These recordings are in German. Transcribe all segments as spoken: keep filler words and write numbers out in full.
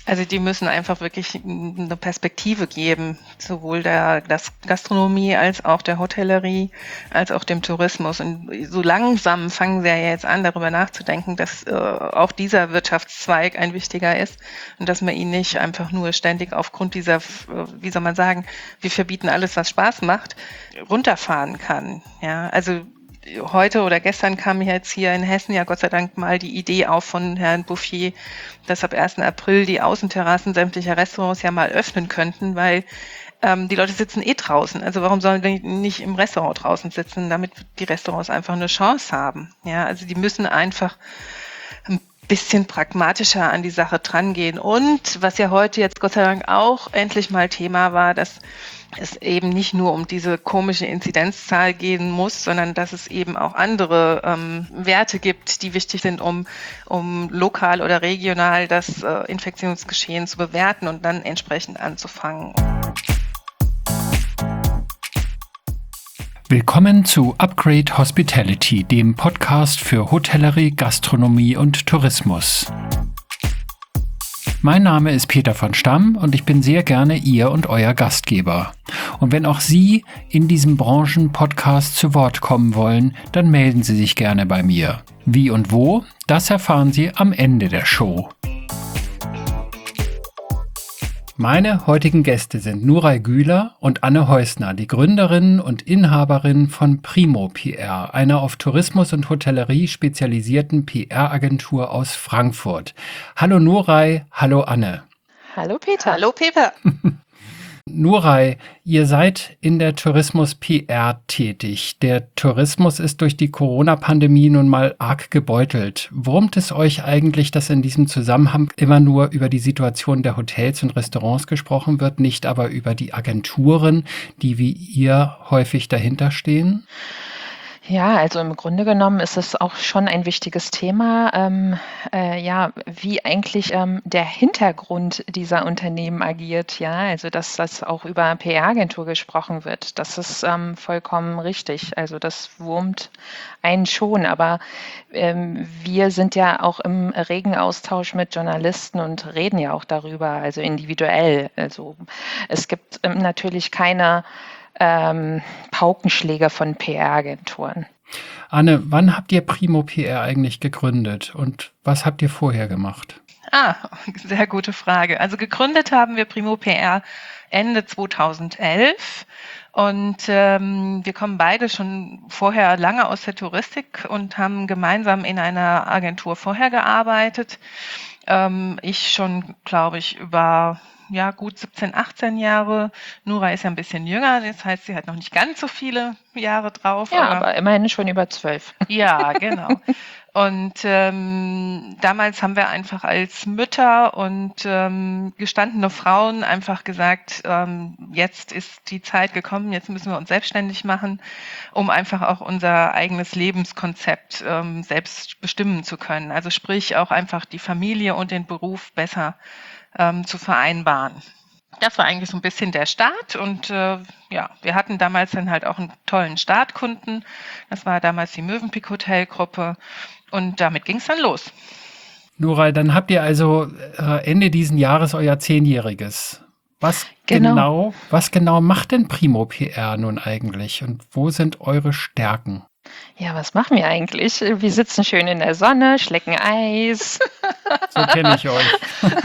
Also die müssen einfach wirklich eine Perspektive geben, sowohl der Gastronomie als auch der Hotellerie, als auch dem Tourismus. Und so langsam fangen sie ja jetzt an, darüber nachzudenken, dass äh, auch dieser Wirtschaftszweig ein wichtiger ist und dass man ihn nicht einfach nur ständig aufgrund dieser, äh, wie soll man sagen, wir verbieten alles, was Spaß macht, runterfahren kann. Ja, also heute oder gestern kam jetzt hier in Hessen ja Gott sei Dank mal die Idee auf von Herrn Bouffier, dass ab ersten April die Außenterrassen sämtlicher Restaurants ja mal öffnen könnten, weil ähm, die Leute sitzen eh draußen. Also warum sollen die nicht im Restaurant draußen sitzen, damit die Restaurants einfach eine Chance haben? Ja, also die müssen einfach ein bisschen pragmatischer an die Sache drangehen. Und was ja heute jetzt Gott sei Dank auch endlich mal Thema war, dass es eben nicht nur um diese komische Inzidenzzahl gehen muss, sondern dass es eben auch andere ähm, Werte gibt, die wichtig sind, um, um lokal oder regional das äh, Infektionsgeschehen zu bewerten und dann entsprechend anzufangen. Willkommen zu Upgrade Hospitality, dem Podcast für Hotellerie, Gastronomie und Tourismus. Mein Name ist Peter von Stamm und ich bin sehr gerne Ihr und Euer Gastgeber. Und wenn auch Sie in diesem Branchen-Podcast zu Wort kommen wollen, dann melden Sie sich gerne bei mir. Wie und wo, das erfahren Sie am Ende der Show. Meine heutigen Gäste sind Nuray Güler und Anne Heusner, die Gründerinnen und Inhaberinnen von Primo P R, einer auf Tourismus und Hotellerie spezialisierten P R-Agentur aus Frankfurt. Hallo Nuray, hallo Anne. Hallo Peter. Hallo Peter. Nuray, ihr seid in der Tourismus-P R tätig. Der Tourismus ist durch die Corona-Pandemie nun mal arg gebeutelt. Wurmt es euch eigentlich, dass in diesem Zusammenhang immer nur über die Situation der Hotels und Restaurants gesprochen wird, nicht aber über die Agenturen, die wie ihr häufig dahinter stehen? Ja, also im Grunde genommen ist es auch schon ein wichtiges Thema, ähm, äh, ja, wie eigentlich ähm, der Hintergrund dieser Unternehmen agiert, ja, also dass das auch über P R-Agentur gesprochen wird, das ist ähm, vollkommen richtig, also das wurmt einen schon, aber ähm, wir sind ja auch im regen Austausch mit Journalisten und reden ja auch darüber, also individuell, also es gibt ähm, natürlich keine Ähm, Paukenschläger von P R-Agenturen. Anne, wann habt ihr Primo P R eigentlich gegründet und was habt ihr vorher gemacht? Ah, sehr gute Frage. Also gegründet haben wir Primo P R Ende zweitausendelf und ähm, wir kommen beide schon vorher lange aus der Touristik und haben gemeinsam in einer Agentur vorher gearbeitet. Ähm, ich schon, glaube ich, über ja, gut siebzehn, achtzehn Jahre. Nuray ist ja ein bisschen jünger, das heißt, sie hat noch nicht ganz so viele Jahre drauf. Ja, aber, aber immerhin schon über zwölf. Ja, genau. Und ähm, damals haben wir einfach als Mütter und ähm, gestandene Frauen einfach gesagt, ähm, jetzt ist die Zeit gekommen, jetzt müssen wir uns selbstständig machen, um einfach auch unser eigenes Lebenskonzept ähm, selbst bestimmen zu können. Also sprich auch einfach die Familie und den Beruf besser ähm, zu vereinbaren. Das war eigentlich so ein bisschen der Start und äh, ja, wir hatten damals dann halt auch einen tollen Startkunden. Das war damals die Mövenpick Hotelgruppe und damit ging es dann los. Nuray, dann habt ihr also äh, Ende diesen Jahres euer Zehnjähriges. Was genau. genau, was genau macht denn Primo P R nun eigentlich und wo sind eure Stärken? Ja, was machen wir eigentlich? Wir sitzen schön in der Sonne, schlecken Eis. So kenne ich euch.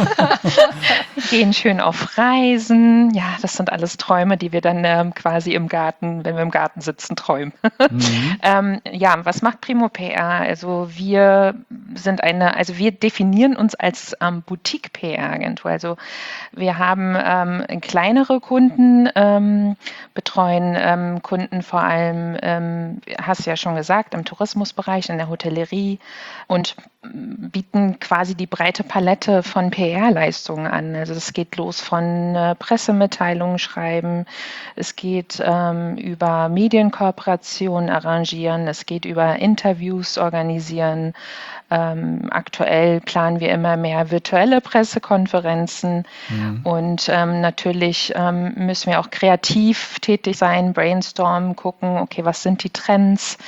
Gehen schön auf Reisen. Ja, das sind alles Träume, die wir dann ähm, quasi im Garten, wenn wir im Garten sitzen, träumen. Mhm. ähm, ja, was macht Primo P R? Also wir sind eine, also wir definieren uns als ähm, Boutique-P R-Agentur. Also wir haben ähm, kleinere Kunden, ähm, betreuen ähm, Kunden vor allem, ähm, hast ja schon gesagt, im Tourismusbereich, in der Hotellerie und bieten quasi die breite Palette von P R-Leistungen an. Also es geht los von äh, Pressemitteilungen schreiben, es geht ähm, über Medienkooperationen arrangieren, es geht über Interviews organisieren. Ähm, aktuell planen wir immer mehr virtuelle Pressekonferenzen mhm. und ähm, natürlich ähm, müssen wir auch kreativ tätig sein, brainstormen, gucken, okay, was sind die Trends,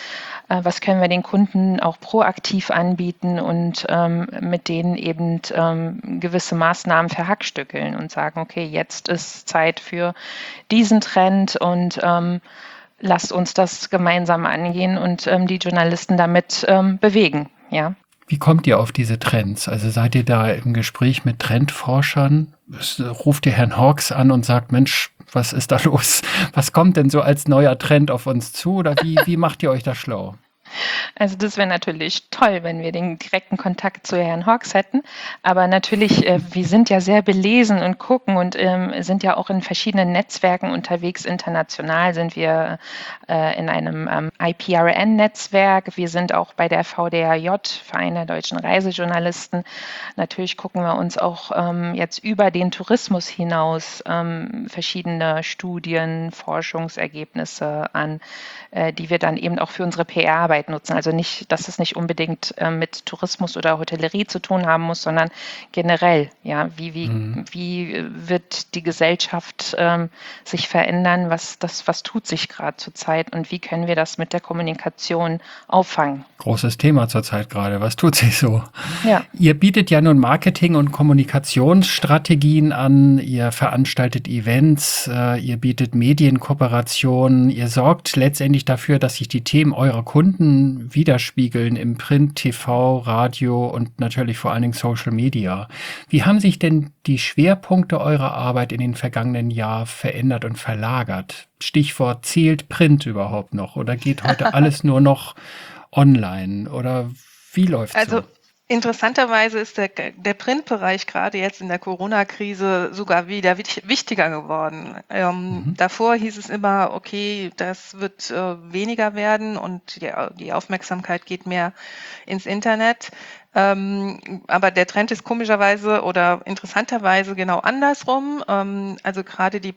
äh, was können wir den Kunden auch proaktiv anbieten und ähm, mit denen eben ähm, gewisse Maßnahmen verhackstückeln und sagen, okay, jetzt ist Zeit für diesen Trend und ähm, lasst uns das gemeinsam angehen und ähm, die Journalisten damit ähm, bewegen, ja. Wie kommt ihr auf diese Trends? Also seid ihr da im Gespräch mit Trendforschern? Ruft ihr Herrn Hawks an und sagt, Mensch, was ist da los? Was kommt denn so als neuer Trend auf uns zu? Oder wie, wie macht ihr euch da schlau? Also das wäre natürlich toll, wenn wir den direkten Kontakt zu Herrn Hawks hätten. Aber natürlich, äh, wir sind ja sehr belesen und gucken und ähm, sind ja auch in verschiedenen Netzwerken unterwegs. International sind wir äh, in einem ähm, I P R N-Netzwerk. Wir sind auch bei der V D R J, Verein der deutschen Reisejournalisten. Natürlich gucken wir uns auch ähm, jetzt über den Tourismus hinaus ähm, verschiedene Studien, Forschungsergebnisse an, äh, die wir dann eben auch für unsere P R-Arbeit nutzen. Also nicht, dass es nicht unbedingt äh, mit Tourismus oder Hotellerie zu tun haben muss, sondern generell, ja, wie, wie, mhm. wie wird die Gesellschaft ähm, sich verändern, was, das, was tut sich gerade zurzeit und wie können wir das mit der Kommunikation auffangen? Großes Thema zurzeit gerade. Was tut sich so? Ja. Ihr bietet ja nun Marketing- und Kommunikationsstrategien an, ihr veranstaltet Events, äh, ihr bietet Medienkooperationen, ihr sorgt letztendlich dafür, dass sich die Themen eurer Kunden widerspiegeln im Print, T V, Radio und natürlich vor allen Dingen Social Media. Wie haben sich denn die Schwerpunkte eurer Arbeit in den vergangenen Jahren verändert und verlagert? Stichwort, zählt Print überhaupt noch oder geht heute alles nur noch online oder wie läuft's also so? Interessanterweise ist der, der Printbereich gerade jetzt in der Corona-Krise sogar wieder wichtiger geworden. Ähm, mhm. Davor hieß es immer, okay, das wird äh, weniger werden und die, die Aufmerksamkeit geht mehr ins Internet. Ähm, aber der Trend ist komischerweise oder interessanterweise genau andersrum. Ähm, also gerade die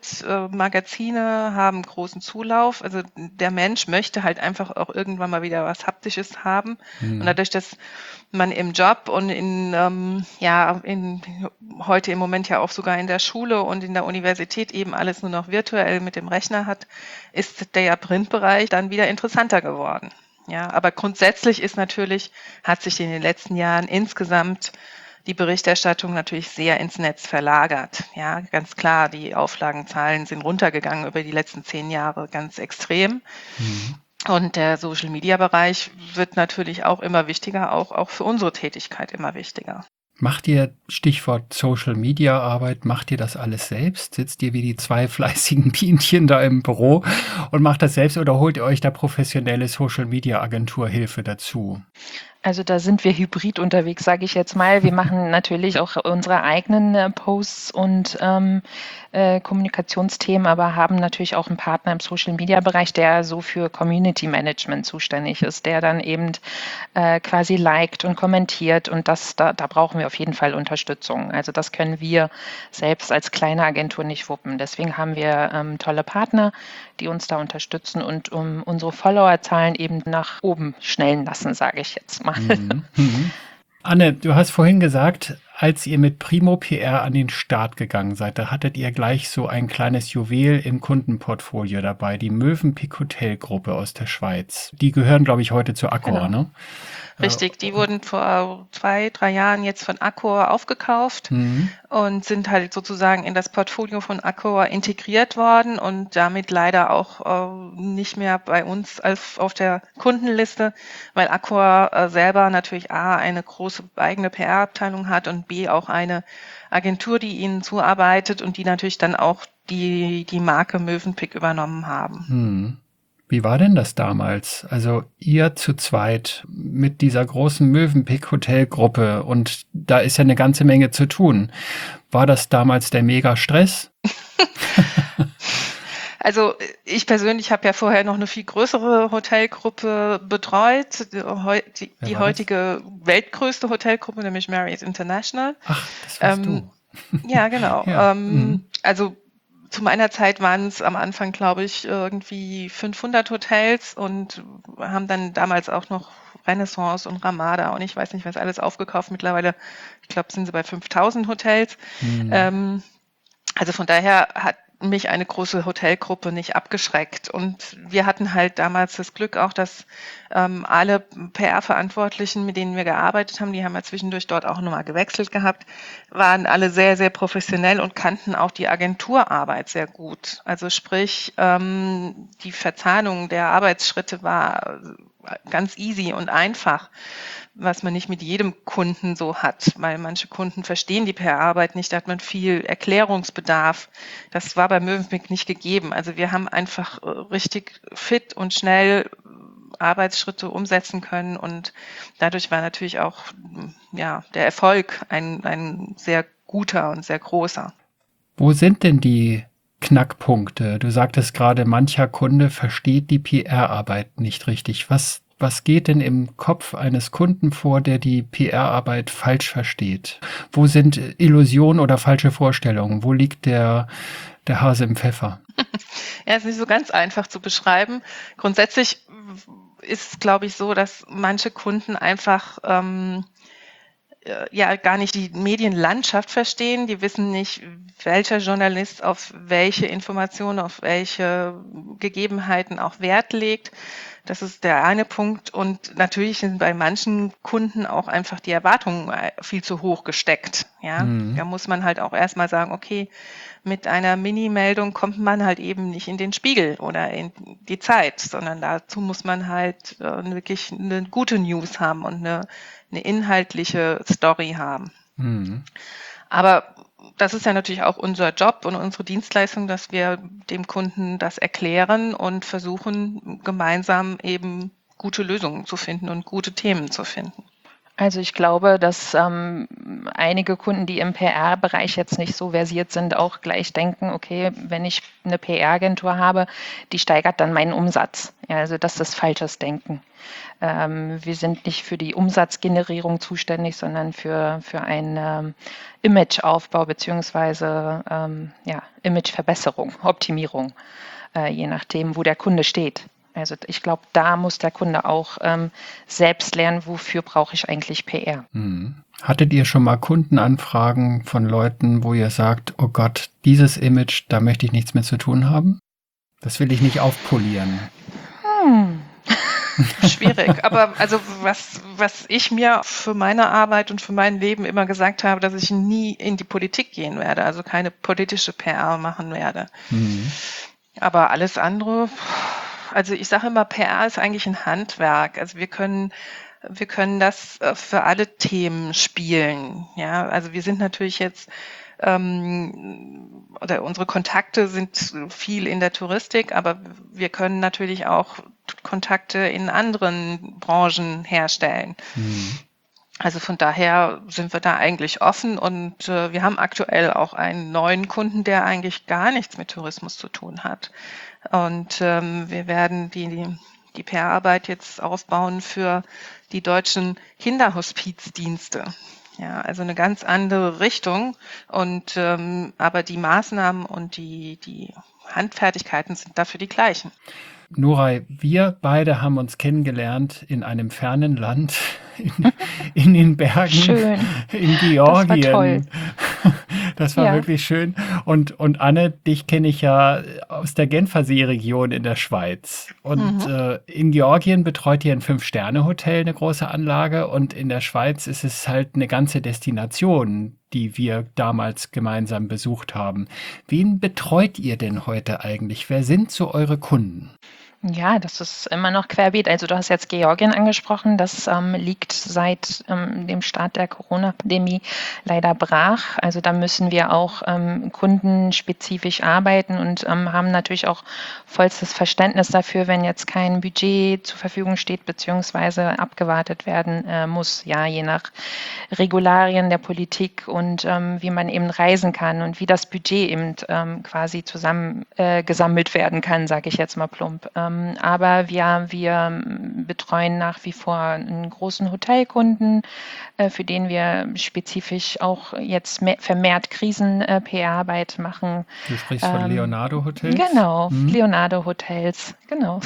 Printmagazine äh, haben großen Zulauf. Also der Mensch möchte halt einfach auch irgendwann mal wieder was Haptisches haben. Mhm. Und dadurch, dass man im Job und in, ähm, ja, in, heute im Moment ja auch sogar in der Schule und in der Universität eben alles nur noch virtuell mit dem Rechner hat, ist der Printbereich dann wieder interessanter geworden. Ja, aber grundsätzlich ist natürlich, hat sich in den letzten Jahren insgesamt die Berichterstattung natürlich sehr ins Netz verlagert. Ja, ganz klar, die Auflagenzahlen sind runtergegangen über die letzten zehn Jahre ganz extrem. Mhm. Und der Social-Media-Bereich wird natürlich auch immer wichtiger, auch, auch für unsere Tätigkeit immer wichtiger. Macht ihr, Stichwort Social-Media-Arbeit, macht ihr das alles selbst? Sitzt ihr wie die zwei fleißigen Bienchen da im Büro und macht das selbst oder holt ihr euch da professionelle Social-Media-Agentur-Hilfe dazu? Also da sind wir hybrid unterwegs, sage ich jetzt mal. Wir machen natürlich auch unsere eigenen äh, Posts und ähm, äh, Kommunikationsthemen, aber haben natürlich auch einen Partner im Social-Media-Bereich, der so für Community-Management zuständig ist, der dann eben äh, quasi liked und kommentiert und das, da, da brauchen wir auf jeden Fall Unterstützung. Also das können wir selbst als kleine Agentur nicht wuppen. Deswegen haben wir ähm, tolle Partner, die uns da unterstützen und um unsere Followerzahlen eben nach oben schnellen lassen, sage ich jetzt mal. Mhm. Mhm. Anne, du hast vorhin gesagt, als ihr mit Primo P R an den Start gegangen seid, da hattet ihr gleich so ein kleines Juwel im Kundenportfolio dabei, die Mövenpick Hotel Gruppe aus der Schweiz. Die gehören, glaube ich, heute zu Accor, genau. Ne? Richtig, die wurden vor zwei, drei Jahren jetzt von Accor aufgekauft mhm. und sind halt sozusagen in das Portfolio von Accor integriert worden und damit leider auch äh, nicht mehr bei uns als auf der Kundenliste, weil Accor äh, selber natürlich A, eine große eigene P R-Abteilung hat und B, auch eine Agentur, die ihnen zuarbeitet und die natürlich dann auch die, die Marke Mövenpick übernommen haben. Mhm. Wie war denn das damals? Also ihr zu zweit mit dieser großen Mövenpick-Hotelgruppe und da ist ja eine ganze Menge zu tun. War das damals der Mega-Stress? Also ich persönlich habe ja vorher noch eine viel größere Hotelgruppe betreut, die, die heutige das? weltgrößte Hotelgruppe, nämlich Marriott International. Ach, das warst ähm, du. Ja, genau. ja. Ähm, mhm. Also zu meiner Zeit waren es am Anfang, glaube ich, irgendwie fünfhundert Hotels und haben dann damals auch noch Renaissance und Ramada und ich weiß nicht, was alles aufgekauft. Mittlerweile, ich glaube, sind sie bei fünftausend Hotels. Mhm. Ähm, also von daher hat mich eine große Hotelgruppe nicht abgeschreckt. Und wir hatten halt damals das Glück auch, dass ähm, alle P R-Verantwortlichen, mit denen wir gearbeitet haben, die haben ja zwischendurch dort auch nochmal gewechselt gehabt, waren alle sehr, sehr professionell und kannten auch die Agenturarbeit sehr gut. Also sprich, ähm, die Verzahnung der Arbeitsschritte war ganz easy und einfach, was man nicht mit jedem Kunden so hat, weil manche Kunden verstehen die P R-Arbeit nicht, da hat man viel Erklärungsbedarf. Das war bei Mövenpick nicht gegeben. Also wir haben einfach richtig fit und schnell Arbeitsschritte umsetzen können und dadurch war natürlich auch ja, der Erfolg ein, ein sehr guter und sehr großer. Wo sind denn die Knackpunkte? Du sagtest gerade, mancher Kunde versteht die P R-Arbeit nicht richtig. Was, was geht denn im Kopf eines Kunden vor, der die P R-Arbeit falsch versteht? Wo sind Illusionen oder falsche Vorstellungen? Wo liegt der, der Hase im Pfeffer? Ja, ist nicht so ganz einfach zu beschreiben. Grundsätzlich ist es, glaube ich, so, dass manche Kunden einfach ähm, ja gar nicht die Medienlandschaft verstehen. Die wissen nicht, welcher Journalist auf welche Informationen, auf welche Gegebenheiten auch Wert legt. Das ist der eine Punkt. Und natürlich sind bei manchen Kunden auch einfach die Erwartungen viel zu hoch gesteckt. Ja, mhm. Da muss man halt auch erstmal sagen, okay, mit einer Mini-Meldung kommt man halt eben nicht in den Spiegel oder in die Zeit, sondern dazu muss man halt äh, wirklich eine gute News haben und eine, eine inhaltliche Story haben. Mhm. Aber das ist ja natürlich auch unser Job und unsere Dienstleistung, dass wir dem Kunden das erklären und versuchen, gemeinsam eben gute Lösungen zu finden und gute Themen zu finden. Also ich glaube, dass ähm, einige Kunden, die im P R-Bereich jetzt nicht so versiert sind, auch gleich denken, okay, wenn ich eine P R-Agentur habe, die steigert dann meinen Umsatz. Ja, also das ist falsches Denken. Ähm, wir sind nicht für die Umsatzgenerierung zuständig, sondern für, für einen ähm, Imageaufbau beziehungsweise ähm, ja, Imageverbesserung, Optimierung, äh, je nachdem, wo der Kunde steht. Also ich glaube, da muss der Kunde auch ähm, selbst lernen, wofür brauche ich eigentlich P R. Hm. Hattet ihr schon mal Kundenanfragen von Leuten, wo ihr sagt, oh Gott, dieses Image, da möchte ich nichts mehr zu tun haben? Das will ich nicht aufpolieren. Hm. Schwierig, aber also was, was ich mir für meine Arbeit und für mein Leben immer gesagt habe, dass ich nie in die Politik gehen werde, also keine politische P R machen werde. Hm. Aber alles andere... Also ich sage immer, P R ist eigentlich ein Handwerk. Also wir können, wir können das für alle Themen spielen. Ja, also wir sind natürlich jetzt ähm, oder unsere Kontakte sind viel in der Touristik, aber wir können natürlich auch Kontakte in anderen Branchen herstellen. Mhm. Also von daher sind wir da eigentlich offen und äh, wir haben aktuell auch einen neuen Kunden, der eigentlich gar nichts mit Tourismus zu tun hat. Und ähm, wir werden die, die, die P R-Arbeit jetzt aufbauen für die deutschen Kinderhospizdienste. Ja, also eine ganz andere Richtung. Und ähm, aber die Maßnahmen und die, die Handfertigkeiten sind dafür die gleichen. Nuray, wir beide haben uns kennengelernt in einem fernen Land, in, in den Bergen, schön. In Georgien. Das war toll. Das war ja. wirklich schön. Und, und Anne, dich kenne ich ja aus der Genfer Seeregion in der Schweiz. Und mhm. äh, in Georgien betreut ihr ein Fünf-Sterne-Hotel, eine große Anlage. Und in der Schweiz ist es halt eine ganze Destination, die wir damals gemeinsam besucht haben. Wen betreut ihr denn heute eigentlich? Wer sind so eure Kunden? Ja, das ist immer noch querbeet. Also du hast jetzt Georgien angesprochen. Das ähm, liegt seit ähm, dem Start der Corona-Pandemie leider brach. Also da müssen wir auch ähm, kundenspezifisch arbeiten und ähm, haben natürlich auch vollstes Verständnis dafür, wenn jetzt kein Budget zur Verfügung steht beziehungsweise abgewartet werden äh, muss. Ja, je nach Regularien der Politik und ähm, wie man eben reisen kann und wie das Budget eben ähm, quasi zusammen äh, gesammelt werden kann, sage ich jetzt mal plump. Ähm, Aber wir, wir betreuen nach wie vor einen großen Hotelkunden, für den wir spezifisch auch jetzt mehr, vermehrt Krisen-P R-Arbeit machen. Du sprichst von ähm, Leonardo Hotels? Genau, hm. Leonardo Hotels, genau.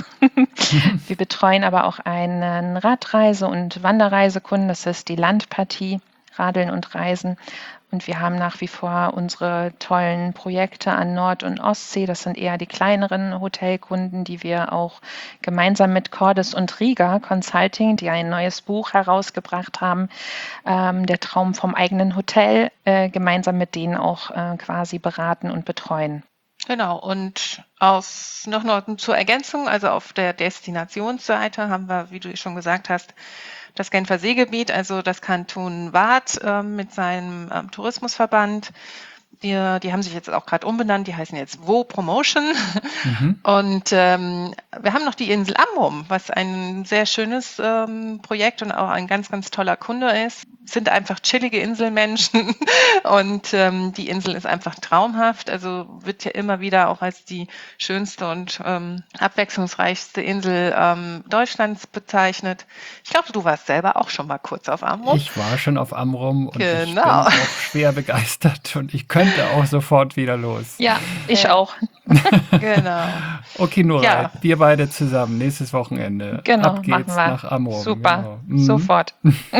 Wir betreuen aber auch einen Radreise- und Wanderreisekunden, das ist die Landpartie. Radeln und Reisen. Und wir haben nach wie vor unsere tollen Projekte an Nord- und Ostsee. Das sind eher die kleineren Hotelkunden, die wir auch gemeinsam mit Cordes und Riga Consulting, die ein neues Buch herausgebracht haben, ähm, der Traum vom eigenen Hotel, äh, gemeinsam mit denen auch äh, quasi beraten und betreuen. Genau, und aus noch, noch zur Ergänzung, also auf der Destinationsseite haben wir, wie du schon gesagt hast, das Genfer Seegebiet, also das Kanton Waadt äh, mit seinem ähm, Tourismusverband. Die, die haben sich jetzt auch gerade umbenannt, die heißen jetzt Wo Promotion. Mhm. Und ähm, wir haben noch die Insel Amrum, was ein sehr schönes ähm, Projekt und auch ein ganz, ganz toller Kunde ist. Es sind einfach chillige Inselmenschen und ähm, die Insel ist einfach traumhaft. Also wird ja immer wieder auch als die schönste und ähm, abwechslungsreichste Insel ähm, Deutschlands bezeichnet. Ich glaube, du warst selber auch schon mal kurz auf Amrum. Ich war schon auf Amrum und genau. Ich bin auch schwer begeistert und ich könnte auch sofort wieder los. Ja, ich ja. auch. Genau. Okay, Nuray, ja. wir beide zusammen, nächstes Wochenende. Genau, Ab geht's machen wir. nach Amrum. Super, genau. mhm. sofort.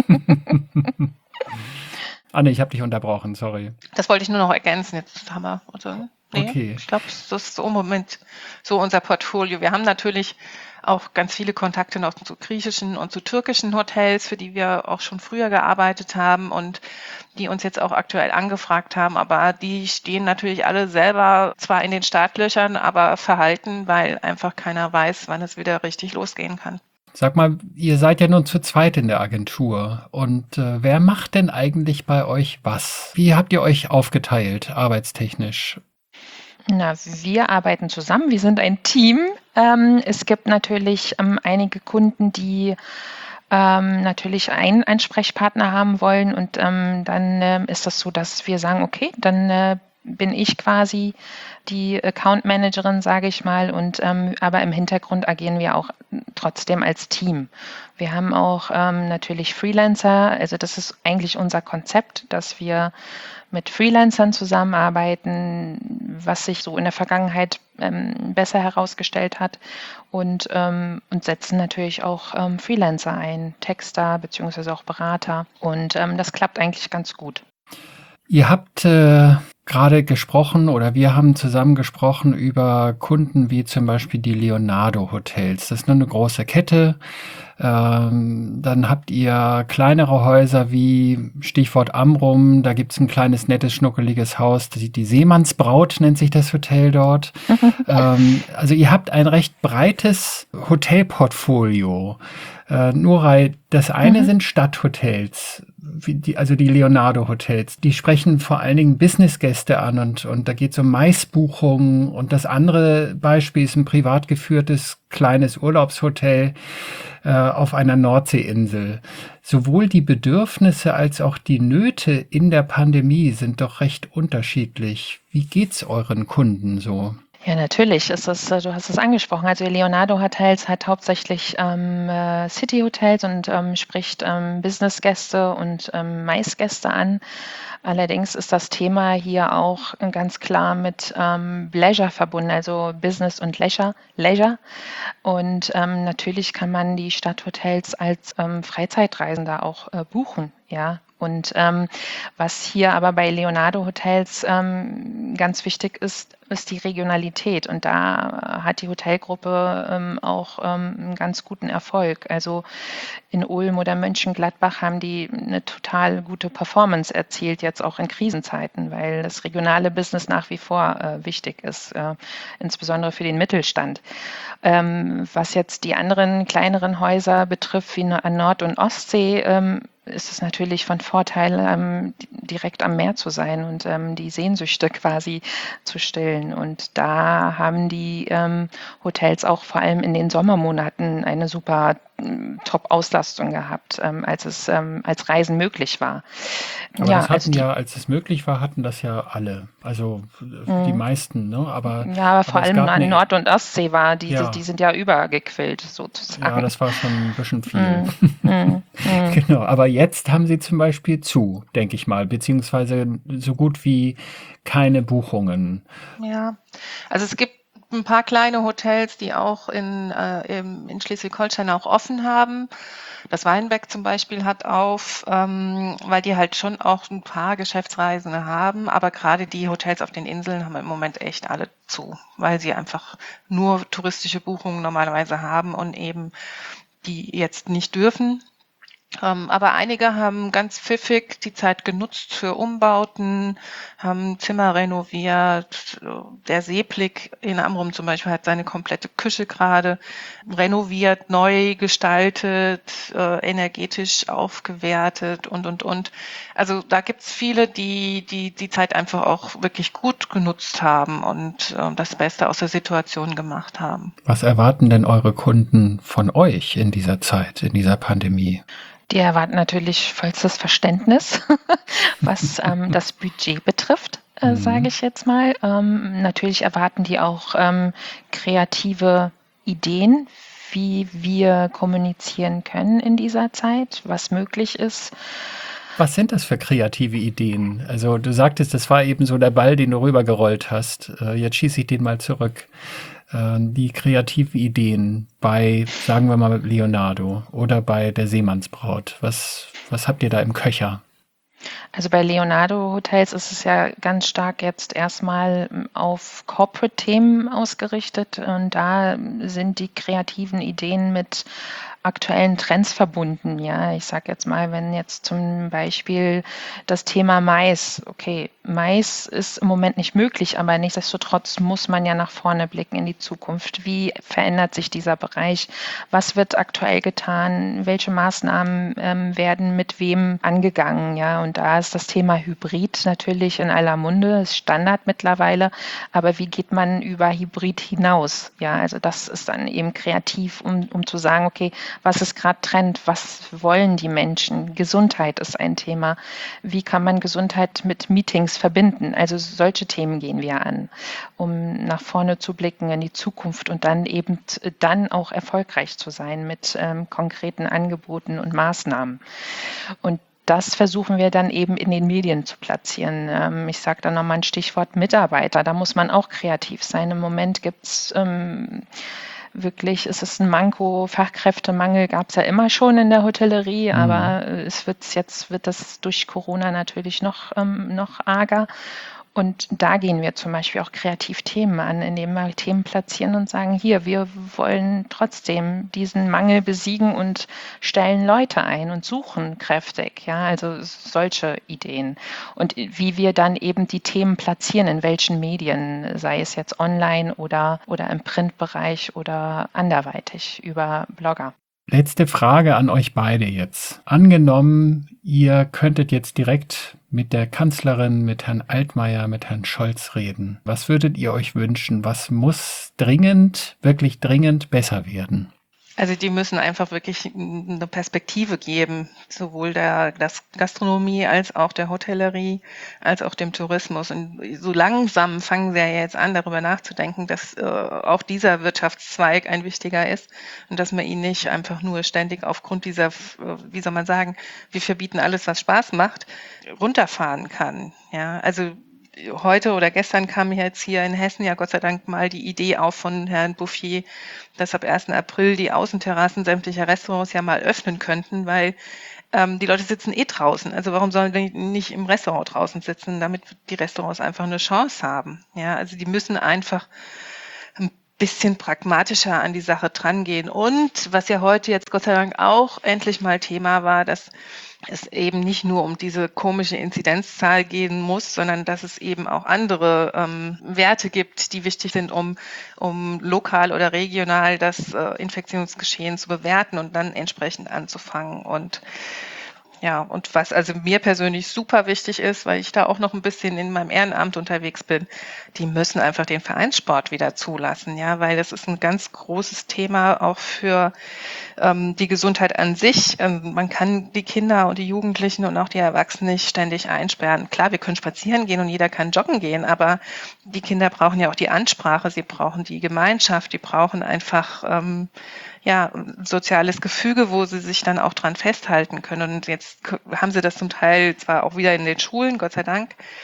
Anne, ich habe dich unterbrochen, sorry. Das wollte ich nur noch ergänzen, jetzt haben wir, also, nee, okay. Ich glaube, das ist so im Moment so unser Portfolio. Wir haben natürlich auch ganz viele Kontakte noch zu griechischen und zu türkischen Hotels, für die wir auch schon früher gearbeitet haben und die uns jetzt auch aktuell angefragt haben. Aber die stehen natürlich alle selber zwar in den Startlöchern, aber verhalten, weil einfach keiner weiß, wann es wieder richtig losgehen kann. Sag mal, ihr seid ja nun zu zweit in der Agentur. Und äh, wer macht denn eigentlich bei euch was? Wie habt ihr euch aufgeteilt, arbeitstechnisch? Na, wir arbeiten zusammen, wir sind ein Team. Ähm, es gibt natürlich ähm, einige Kunden, die ähm, natürlich einen Ansprechpartner haben wollen und ähm, dann ähm, ist das so, dass wir sagen, okay, dann äh, bin ich quasi die Account Managerin, sage ich mal, und ähm, aber im Hintergrund agieren wir auch trotzdem als Team. Wir haben auch ähm, natürlich Freelancer, also das ist eigentlich unser Konzept, dass wir mit Freelancern zusammenarbeiten, was sich so in der Vergangenheit ähm, besser herausgestellt hat und, ähm, und setzen natürlich auch ähm, Freelancer ein, Texter beziehungsweise auch Berater und ähm, das klappt eigentlich ganz gut. Ihr habt äh, gerade gesprochen oder wir haben zusammen gesprochen über Kunden wie zum Beispiel die Leonardo Hotels. Das ist nur eine große Kette. Ähm, dann habt ihr kleinere Häuser wie Stichwort Amrum. Da gibt's ein kleines, nettes, schnuckeliges Haus. Die, die Seemannsbraut nennt sich das Hotel dort. ähm, also ihr habt ein recht breites Hotelportfolio. Äh, Nuray, das eine mhm. sind Stadthotels, wie die, also die Leonardo-Hotels. Die sprechen vor allen Dingen Businessgäste an und, und da geht es um Maisbuchungen. Und das andere Beispiel ist ein privat geführtes kleines Urlaubshotel äh, auf einer Nordseeinsel. Sowohl die Bedürfnisse als auch die Nöte in der Pandemie sind doch recht unterschiedlich. Wie geht's euren Kunden so? Ja, natürlich ist es, du hast es angesprochen. Also Leonardo Hotels hat hauptsächlich ähm, City Hotels und ähm, spricht ähm, Businessgäste und ähm, Maisgäste an. Allerdings ist das Thema hier auch ganz klar mit ähm, Leisure verbunden, also Business und Leisure. Leisure. Und ähm, natürlich kann man die Stadthotels als ähm, Freizeitreisender auch äh, buchen, ja. Und ähm, was hier aber bei Leonardo Hotels ähm, ganz wichtig ist, ist die Regionalität. Und da hat die Hotelgruppe ähm, auch ähm, einen ganz guten Erfolg. Also in Ulm oder Mönchengladbach haben die eine total gute Performance erzielt, jetzt auch in Krisenzeiten, weil das regionale Business nach wie vor äh, wichtig ist, äh, insbesondere für den Mittelstand. Ähm, was jetzt die anderen kleineren Häuser betrifft, wie an Nord- und Ostsee, ähm, ist es natürlich von Vorteil, ähm, direkt am Meer zu sein und ähm, die Sehnsüchte quasi zu stillen. Und da haben die ähm, Hotels auch vor allem in den Sommermonaten eine super ähm, Top-Auslastung gehabt, ähm, als es ähm, als Reisen möglich war. Aber ja, das hatten also die, ja, als es möglich war, hatten das ja alle. Also mh. die meisten, ne? Aber, ja, aber vor aber allem an eine, Nord- und Ostsee war, die, ja. die sind ja übergequillt sozusagen. Ja, das war schon ein bisschen viel. Mm, mm, mm. Genau, aber jetzt haben sie zum Beispiel zu, denke ich mal, beziehungsweise so gut wie keine Buchungen. Ja, also es gibt ein paar kleine Hotels, die auch in, äh, im, in Schleswig-Holstein auch offen haben. Das Weinberg zum Beispiel hat auf, ähm, weil die halt schon auch ein paar Geschäftsreisende haben, aber gerade die Hotels auf den Inseln haben im Moment echt alle zu, weil sie einfach nur touristische Buchungen normalerweise haben und eben die jetzt nicht dürfen. Ähm, aber einige haben ganz pfiffig die Zeit genutzt für Umbauten, haben Zimmer renoviert. Der Seeblick in Amrum zum Beispiel hat seine komplette Küche gerade renoviert, neu gestaltet, äh, energetisch aufgewertet und, und, und. Also da gibt's viele, die, die die Zeit einfach auch wirklich gut genutzt haben und äh, das Beste aus der Situation gemacht haben. Was erwarten denn eure Kunden von euch in dieser Zeit, in dieser Pandemie? Die erwarten natürlich vollstes Verständnis, was ähm, das Budget betrifft, äh, Mhm. sage ich jetzt mal. Ähm, natürlich erwarten die auch ähm, kreative Ideen, wie wir kommunizieren können in dieser Zeit, was möglich ist. Was sind das für kreative Ideen? Also du sagtest, das war eben so der Ball, den du rübergerollt hast. Äh, Jetzt schieße ich den mal zurück. Äh, Die kreativen Ideen bei, sagen wir mal, Leonardo oder bei der Seemannsbraut. Was, was habt ihr da im Köcher? Also bei Leonardo Hotels ist es ja ganz stark jetzt erstmal auf Corporate-Themen ausgerichtet und da sind die kreativen Ideen mit aktuellen Trends verbunden. Ja, ich sage jetzt mal, wenn jetzt zum Beispiel das Thema Mais, okay, Mais ist im Moment nicht möglich, aber nichtsdestotrotz muss man ja nach vorne blicken in die Zukunft. Wie verändert sich dieser Bereich? Was wird aktuell getan? Welche Maßnahmen ähm, werden mit wem angegangen? Ja, und da ist das Thema Hybrid natürlich in aller Munde, ist Standard mittlerweile. Aber wie geht man über Hybrid hinaus? Ja, also das ist dann eben kreativ, um, um zu sagen, okay, was ist gerade Trend? Was wollen die Menschen? Gesundheit ist ein Thema. Wie kann man Gesundheit mit Meetings verbinden? Also solche Themen gehen wir an, um nach vorne zu blicken in die Zukunft und dann eben t- dann auch erfolgreich zu sein mit ähm, konkreten Angeboten und Maßnahmen. Und das versuchen wir dann eben in den Medien zu platzieren. Ähm, ich sage da nochmal ein Stichwort Mitarbeiter. Da muss man auch kreativ sein. Im Moment gibt es ähm, wirklich, es ist ein Manko, Fachkräftemangel gab es ja immer schon in der Hotellerie, Mhm. aber äh, es wird jetzt wird das durch Corona natürlich noch, ähm, noch arger. Und da gehen wir zum Beispiel auch kreativ Themen an, indem wir Themen platzieren und sagen, hier, wir wollen trotzdem diesen Mangel besiegen und stellen Leute ein und suchen kräftig. Ja, also solche Ideen. Und wie wir dann eben die Themen platzieren, in welchen Medien, sei es jetzt online oder, oder im Printbereich oder anderweitig über Blogger. Letzte Frage an euch beide jetzt. Angenommen, ihr könntet jetzt direkt mit der Kanzlerin, mit Herrn Altmaier, mit Herrn Scholz reden. Was würdet ihr euch wünschen? Was muss dringend, wirklich dringend besser werden? Also die müssen einfach wirklich eine Perspektive geben, sowohl der das Gastronomie als auch der Hotellerie, als auch dem Tourismus. Und so langsam fangen sie ja jetzt an, darüber nachzudenken, dass äh, auch dieser Wirtschaftszweig ein wichtiger ist und dass man ihn nicht einfach nur ständig aufgrund dieser, äh, wie soll man sagen, wir verbieten alles, was Spaß macht, runterfahren kann. Ja, also heute oder gestern kam jetzt hier in Hessen ja Gott sei Dank mal die Idee auf von Herrn Bouffier, dass ab ersten April die Außenterrassen sämtlicher Restaurants ja mal öffnen könnten, weil ähm, die Leute sitzen eh draußen. Also warum sollen die nicht im Restaurant draußen sitzen, damit die Restaurants einfach eine Chance haben? Ja, also die müssen einfach ein bisschen pragmatischer an die Sache drangehen. Und was ja heute jetzt Gott sei Dank auch endlich mal Thema war, dass es eben nicht nur um diese komische Inzidenzzahl gehen muss, sondern dass es eben auch andere ähm, Werte gibt, die wichtig sind, um, um lokal oder regional das äh, Infektionsgeschehen zu bewerten und dann entsprechend anzufangen. Und ja, und was also mir persönlich super wichtig ist, weil ich da auch noch ein bisschen in meinem Ehrenamt unterwegs bin, die müssen einfach den Vereinssport wieder zulassen, ja, weil das ist ein ganz großes Thema auch für ähm, die Gesundheit an sich. Ähm, man kann die Kinder und die Jugendlichen und auch die Erwachsenen nicht ständig einsperren. Klar, wir können spazieren gehen und jeder kann joggen gehen, aber die Kinder brauchen ja auch die Ansprache, sie brauchen die Gemeinschaft, die brauchen einfach ähm, ja, soziales Gefüge, wo sie sich dann auch dran festhalten können. Und jetzt haben sie das zum Teil zwar auch wieder in den Schulen, Gott sei Dank,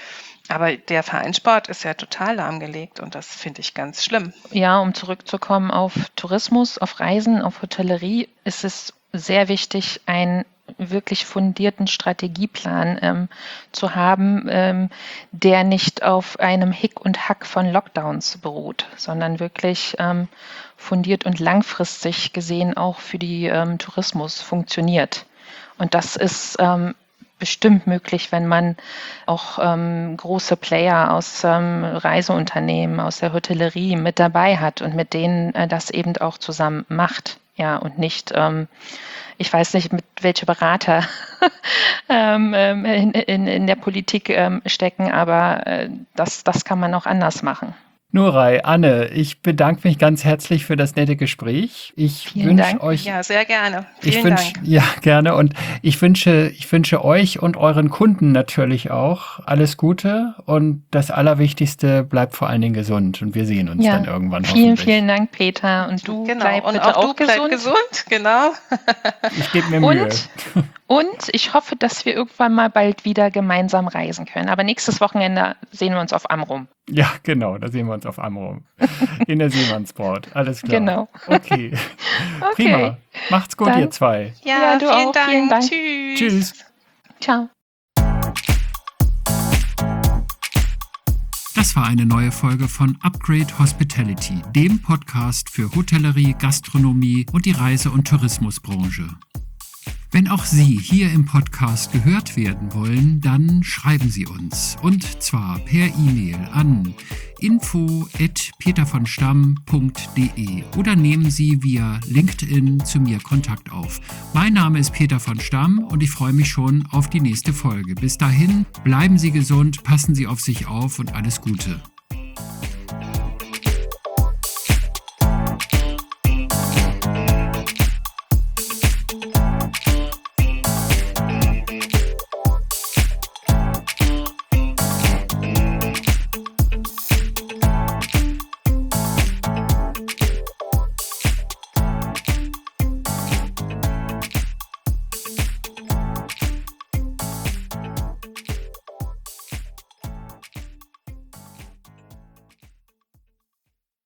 Aber der Vereinssport ist ja total lahmgelegt und das finde ich ganz schlimm. Ja, um zurückzukommen auf Tourismus, auf Reisen, auf Hotellerie, ist es sehr wichtig, einen wirklich fundierten Strategieplan ähm, zu haben, ähm, der nicht auf einem Hick und Hack von Lockdowns beruht, sondern wirklich ähm, fundiert und langfristig gesehen auch für die ähm, Tourismus funktioniert. Und das ist ähm, bestimmt möglich, wenn man auch ähm, große Player aus ähm, Reiseunternehmen, aus der Hotellerie mit dabei hat und mit denen äh, das eben auch zusammen macht. Ja, und nicht, ähm, ich weiß nicht, mit welche Berater ähm, in, in, in der Politik ähm, stecken, aber äh, das, das kann man auch anders machen. Nuray, Anne, ich bedanke mich ganz herzlich für das nette Gespräch. Ich wünsche euch. Ja, sehr gerne. Vielen ich wünsch, Dank. Ja, gerne. Und ich wünsche, ich wünsche euch und euren Kunden natürlich auch alles Gute. Und das Allerwichtigste, bleibt vor allen Dingen gesund. Und wir sehen uns ja, dann irgendwann vielen, hoffentlich. vielen Dank, Peter. Und du genau. bleib und bitte auch, auch du gesund. Bleib gesund, genau. Ich gebe mir Mühe. Und, und ich hoffe, dass wir irgendwann mal bald wieder gemeinsam reisen können. Aber nächstes Wochenende sehen wir uns auf Amrum. Ja, genau, da sehen wir uns auf Amrum. In der Seemannsport. Alles klar. Genau. Okay. Okay. Prima. Macht's gut, Dann, ihr zwei. Ja, ja du vielen, auch. Dank. vielen Dank. Tschüss. Tschüss. Ciao. Das war eine neue Folge von Upgrade Hospitality, dem Podcast für Hotellerie, Gastronomie und die Reise- und Tourismusbranche. Wenn auch Sie hier im Podcast gehört werden wollen, dann schreiben Sie uns. Und zwar per E-Mail an info at petervonstamm punkt de oder nehmen Sie via LinkedIn zu mir Kontakt auf. Mein Name ist Peter von Stamm und ich freue mich schon auf die nächste Folge. Bis dahin, bleiben Sie gesund, passen Sie auf sich auf und alles Gute.